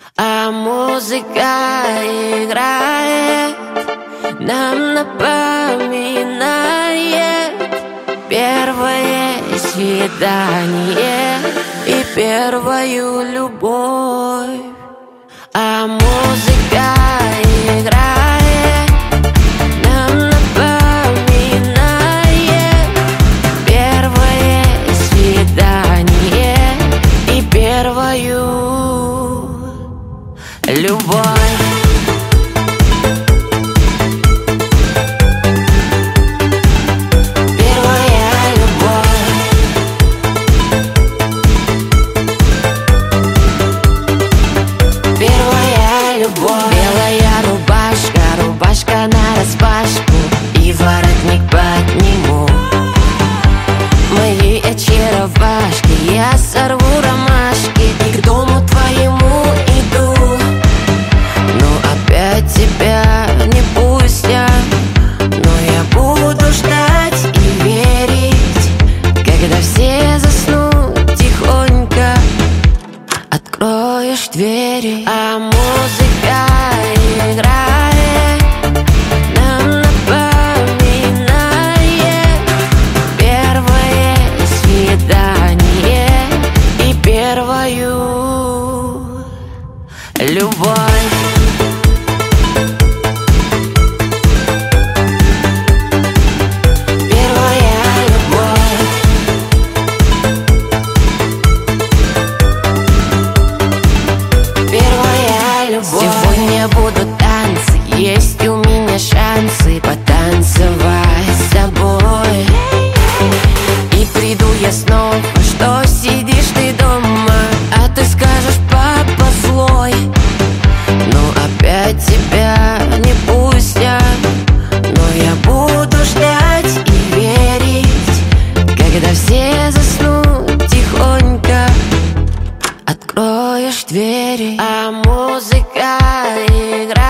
А музыка играет, нам напоминает первое свидание и первую любовь. А музыка играет, нам напоминает первое свидание и первую любовь. Белая рубашка нараспашку и воротник подниму. Мои очаровашки, я сорву ромашки и к дому твоему иду. Но опять тебя не пустят, но я буду ждать и верить, когда все заснут тихонько, откроешь двери. А музыка играет, нам напоминает первое свидание и первую любовь. Сегодня будут танцы, есть у меня шансы потанцевать с тобой. И приду я снова, что сидишь ты дома, а ты скажешь: папа злой. Но опять тебя не пустят, но я буду ждать и верить, когда все заснут тихонько, откроешь двери. А музыка играет.